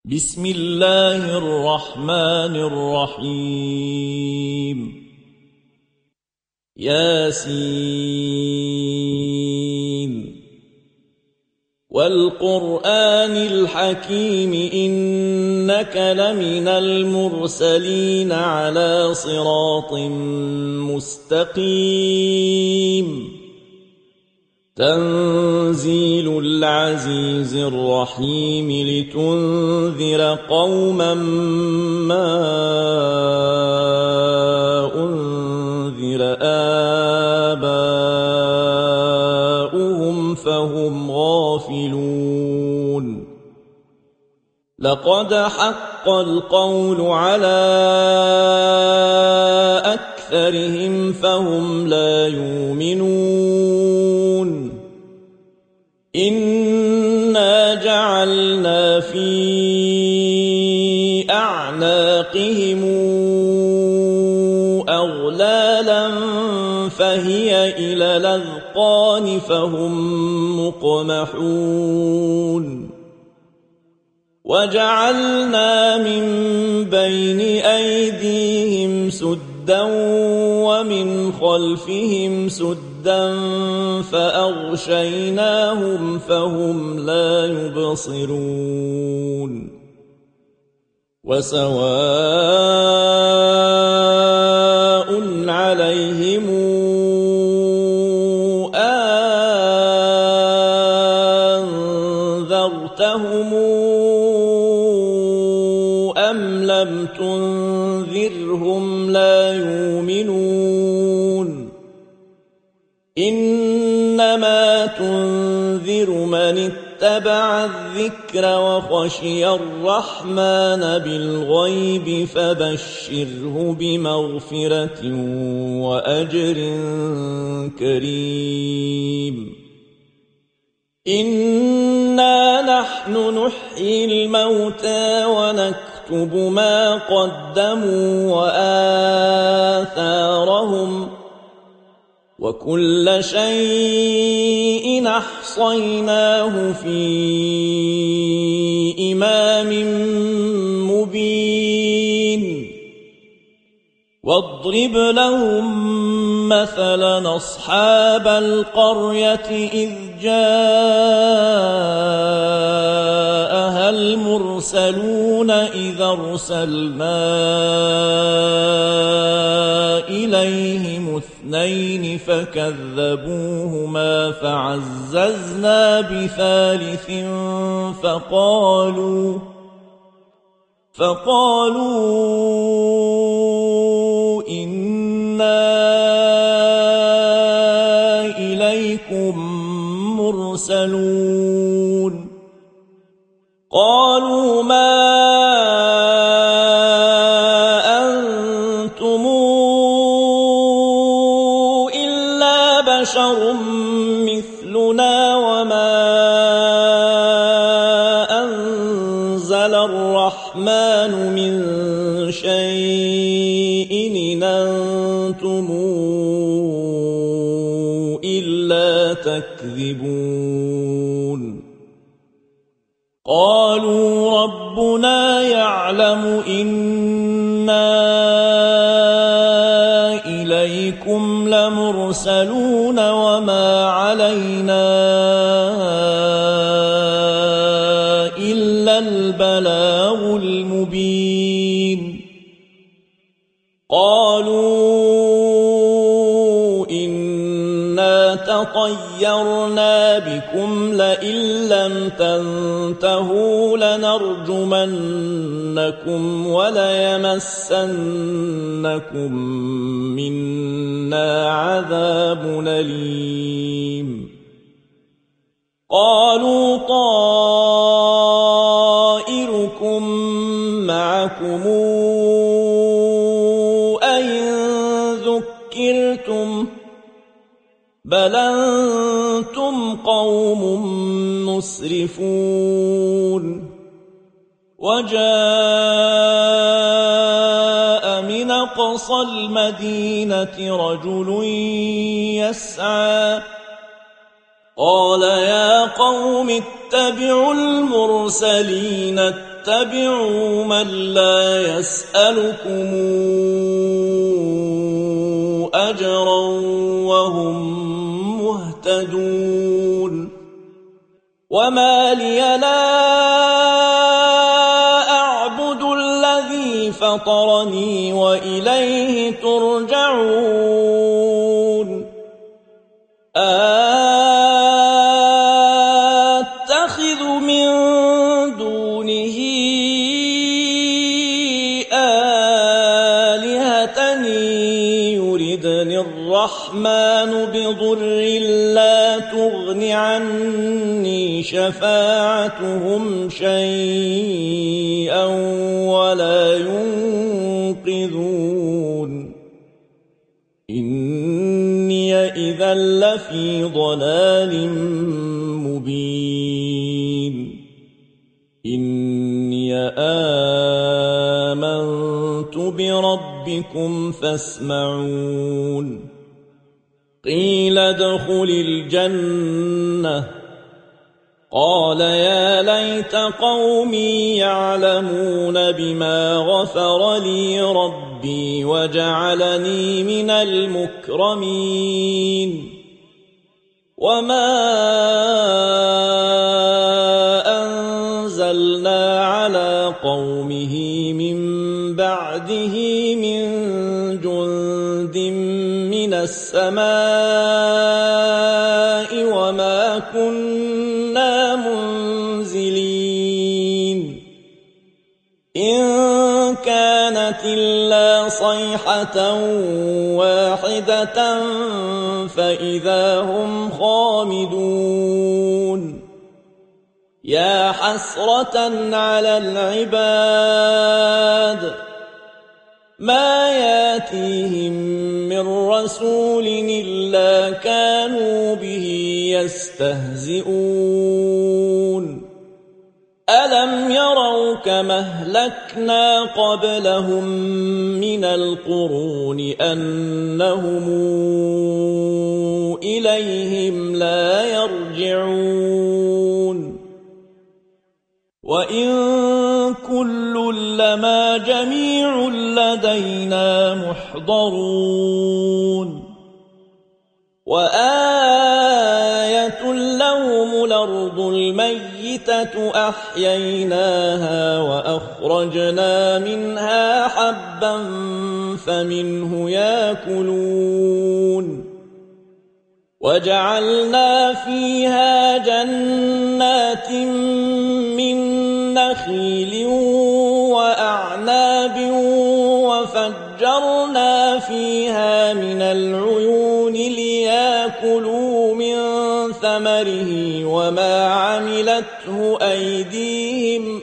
بسم الله الرحمن الرحيم ياسين والقرآن الحكيم إنك لمن المرسلين على صراط مستقيم تنزيل العزيز الرحيم لتنذر قوما ما أنذر آباؤهم فهم غافلون لقد حق القول على أكثرهم فهم لا يؤمنون إنا جعلنا في أعناقهم أغلالا فهي إلى الأذقان فهم مقمحون وجعلنا من بين أيديهم سدا ومن خلفهم سدا فأغشيناهم فهم لا يبصرون وسواء عليهم أنذرتهم أم لم تنذرهم لا يؤمنون إنما تنذر من اتبع الذكر وخشي الرحمن بالغيب فبشره بمغفرة وأجر كريم إنا نحن نحيي الموتى ونكتب ما قدموا وآثارهم وكل شيء أحصيناه في إمام مبين واضرب لهم مثلا أصحاب القرية إذ جاءها المرسلون إذ أرسلنا إليهم اثنين فكذبوهما فعززنا بثالث فقالوا إنا إليكم مرسلون قالوا ما أنتم إلا بشر مثلنا وما أنزل الرحمن من شيء إن أنتم إلا تكذبون قالوا ربنا يعلم إنا إليكم لمرسلون وما علينا إلا البلاغ المبين قالوا إنا تطيرنا بكم لئن لم تنتهوا لنرجمنكم وليمسنكم منا عذاب أليم قالوا طائركم معكم أئن ذكرتم بل أنتم قوم مسرفون وجاء من أقصى المدينة رجل يسعى قال يا قوم اتبعوا المرسلين اتبعوا من لا يسألكم أجرا وهم مهتدون وما لي لا أعبد الذي فطرني وإليه ترجعون أتخذ من دونه آلهة يردني الرحمن بضر لا تغن عني شفاعتهم شيئا ولا ينقذون إني إذا لفي ضلال مبين إني آمنت بربكم فاسمعون قيل ادخل الجنة قال يا ليت قومي يعلمون بما غفر لي ربي وجعلني من المكرمين وما أنزلنا على قومه من بعده من جند من السماء وما كنا منزلين إن كانت إلا صيحة واحدة فإذا هم خامدون يا حسرة على العباد ما ياتيهم من رسول إلا كانوا به يستهزئون ألم يروا كما أهلكنا قبلهم من القرون أنهم إليهم لا يرجعون وإن كل لما جميع لدينا محضرون وآية لهم الأرض الميتة أحييناها وأخرجنا منها حبا فمنه يأكلون وجعلنا فيها جنات من نخيل وأعناب وفجرنا فيها من العيون ليأكلوا من ثمره وما عملته أيديهم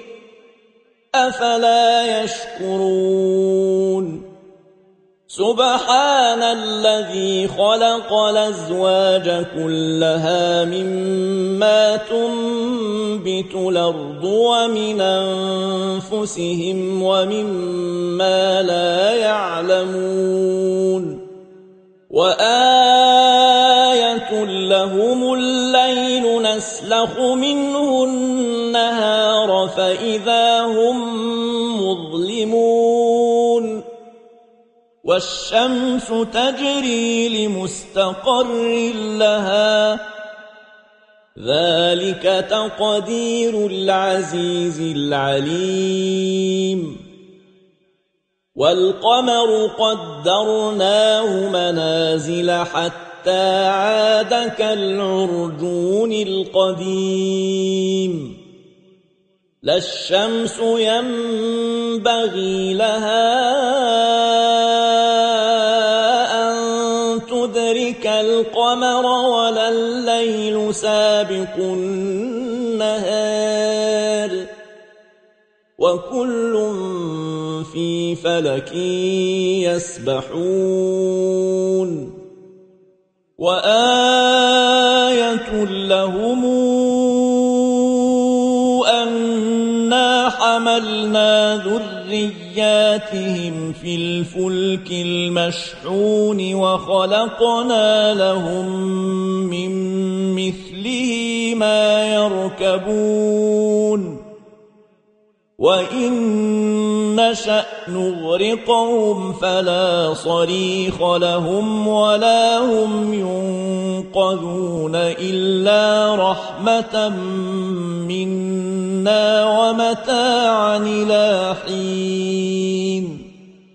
أفلا يشكرون سبحان الذي خلق الأزواج كلها مما تنبت الأرض ومن أنفسهم ومما لا يعلمون وآية لهم الليل نسلخ منه النهار فإذا هم مظلمون والشمس تجري لمستقر لها ذلك تقدير العزيز العليم والقمر قدرناه منازل حتى عاد كالعرجون القديم لا الشمس ينبغي لها تدرك القمر ولا الليل سابق النهار وكل في فلك يسبحون وآية لهم أنا حملنا ذرياتهم في الفلك المشحون وخلقنا لهم من مثله ما يركبون وإن نشأ نغرقهم فلا صريخ لهم ولا هم ينقذون إلا رحمة منا ومتاعا إلى حين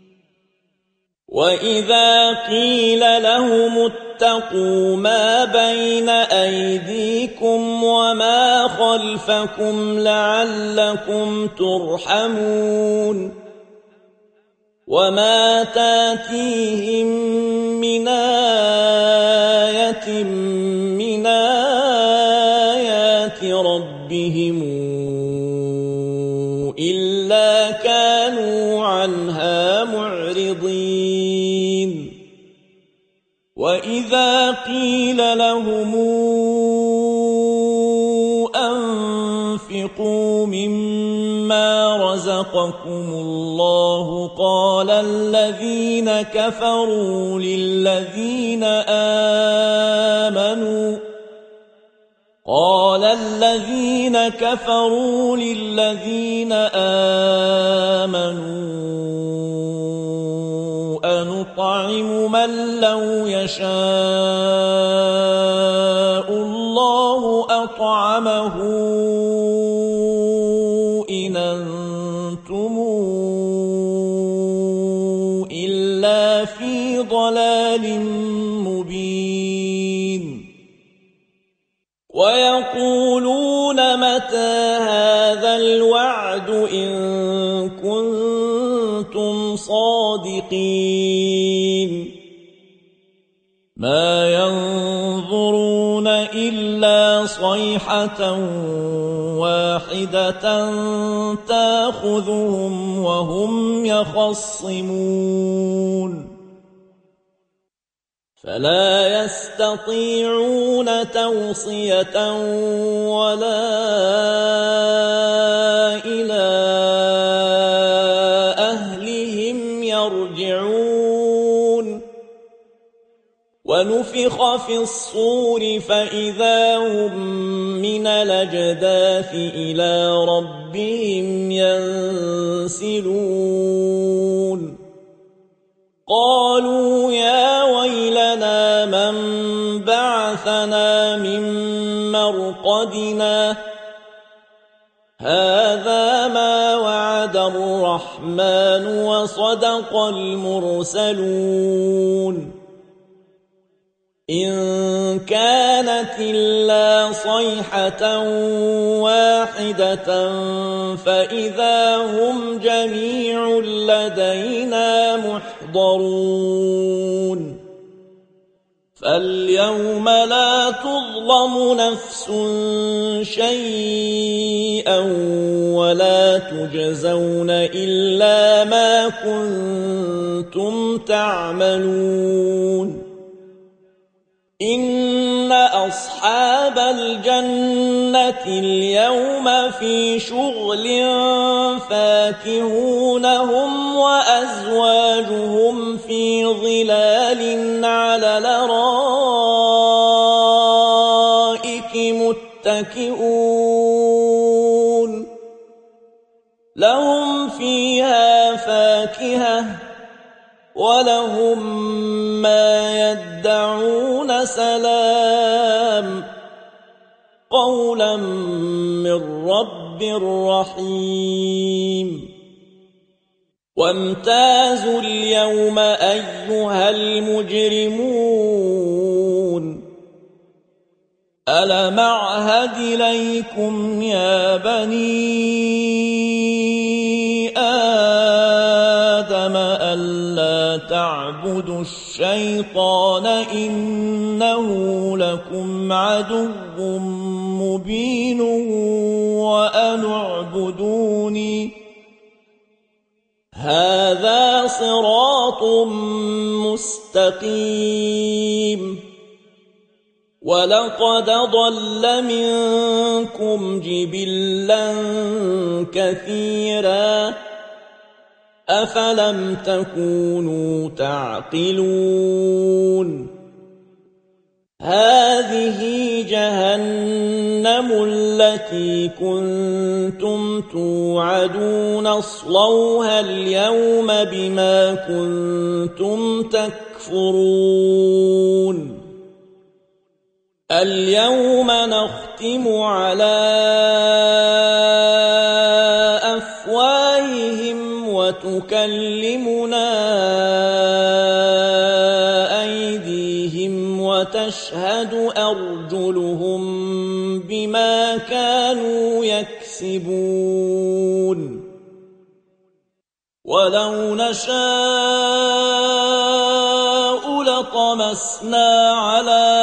وإذا قيل لهم اتقوا ما بين أيديكم وما خلفكم لعلكم ترحمون وما تاتيهم من آية من آيات ربهم إلا كانوا عنها معرضين وإذا قيل لهم أنفقوا مما رزقكم الله قال الذين كفروا للذين آمنوا أنطعم من لو يشاء الله أطعمه إن أنتم إلا في ضلال مبين ويقولون متى هذا الوعد إن كنتم صادقين ما ينظرون إلا صيحة واحدة تأخذهم وهم يخصمون فلا يستطيعون توصية ولا إلى أهلهم يرجعون ونفخ في الصور فإذا هم من الأجداث إلى ربهم ينسلون قالوا يا ويلنا من بعثنا من مرقدنا هذا ما وعد الرحمن وصدق المرسلون إن كانت إلا صيحة واحدة فإذا هم جميع لدينا محضرون فاليوم لا تظلم نفس شيئا ولا تجزون إلا ما كنتم تعملون إن أصحاب الجنة اليوم في شغل فاكهون هم وأزواجهم في ظلال على الأرائك متكئون لهم فيها فاكهة ولهم ما يدعون سلام قولا من رب رحيم وامتازوا اليوم أيها المجرمون ألم أعهد إليكم يا بني آدم ألا تعبدوا الشيطان إنه لكم عدو مبين وأن اعبدوني هذا صراط مستقيم ولقد ضل منكم جبلا كثيرا أفلم تكونوا تعقلون هذه جهنم التي كنتم توعدون اصلوها اليوم بما كنتم تكفرون اليوم نختم على أفواههم وتكلمنا أيديهم وتشهد أرجلهم بما كانوا يكسبون ولو نشاء لطمسنا على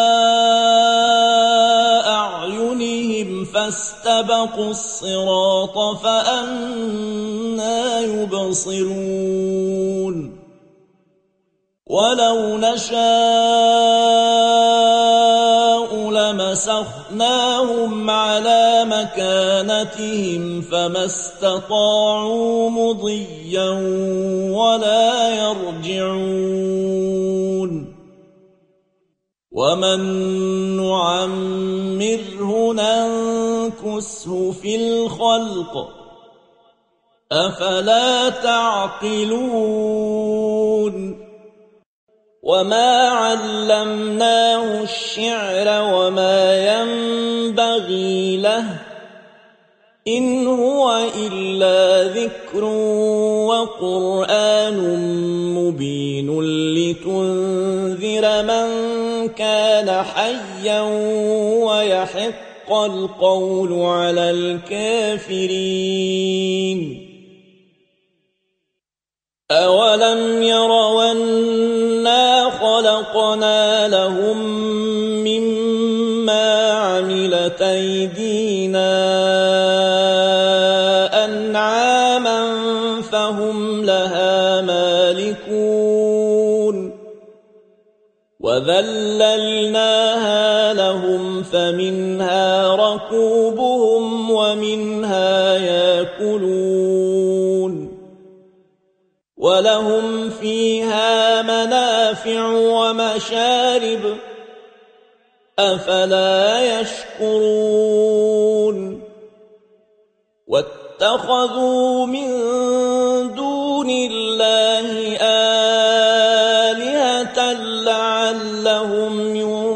أعينهم فاستبقوا الصراط فأنى يبصرون ولو نشاء لمسخناهم على مكانتهم فما استطاعوا مضيا ولا يرجعون ومن نعمره ننكسه في الخلق أفلا تعقلون وما علمناه الشعر وما ينبغي له إن هو إلا ذكر وقرآن مبين لتنذر من كان حيا ويحق القول على الكافرين أولم يروا أنا خلقنا لهم مما عملت أيدينا أنعاما فهم لها مالكون وذللناها لهم فمنها ركوبهم ومنها يأكلون ولهم فيها منافع ومشارب أفلا يشكرون واتخذوا من دون الله آلهة لعلهم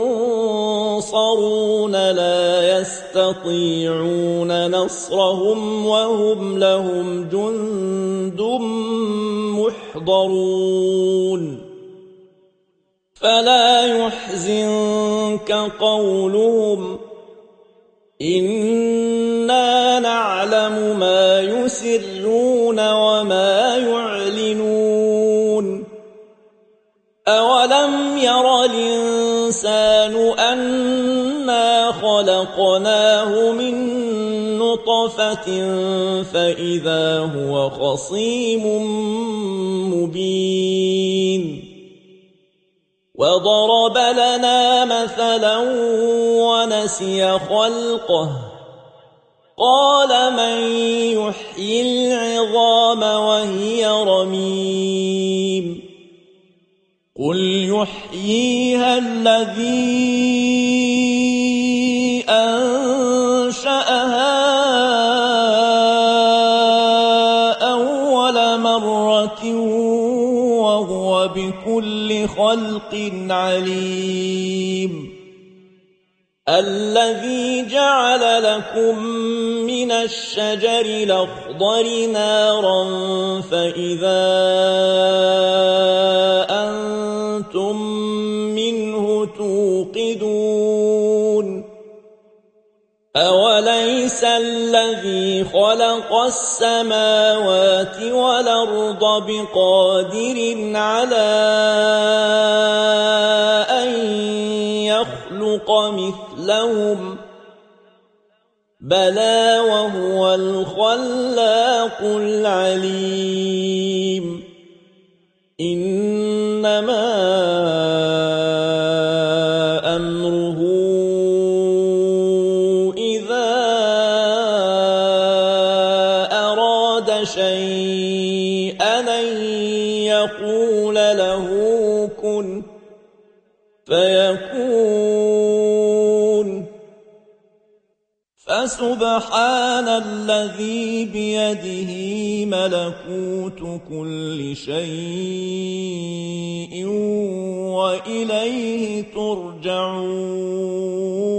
ينصرون لا يستطيعون نصرهم وهم لهم جند محضرون فلا يحزنك قولهم إنا نعلم ما يسرون وما يعلنون أولم ير الإنسان أنا خلقناه من نطفة فإذا هو خصيم مبين وضرب لنا مثلا ونسي خلقه قال من يحيي العظام وهي رميم قل يحييها الذي أنشأها أول مرة وهو بكل خلق عليم الذي جعل لكم من الشجر الأخضر نارا فإذا أنتم منه توقدون أوليس الذي خلق السماوات والأرض بقادر على أن يخلق مثلهم بلى وهو الخلاق العليم إنما أمره إذا أراد شيئا أن يقول له كن فيكون. فسبحان الذي بيده ملكوت كل شيء وإليه ترجعون.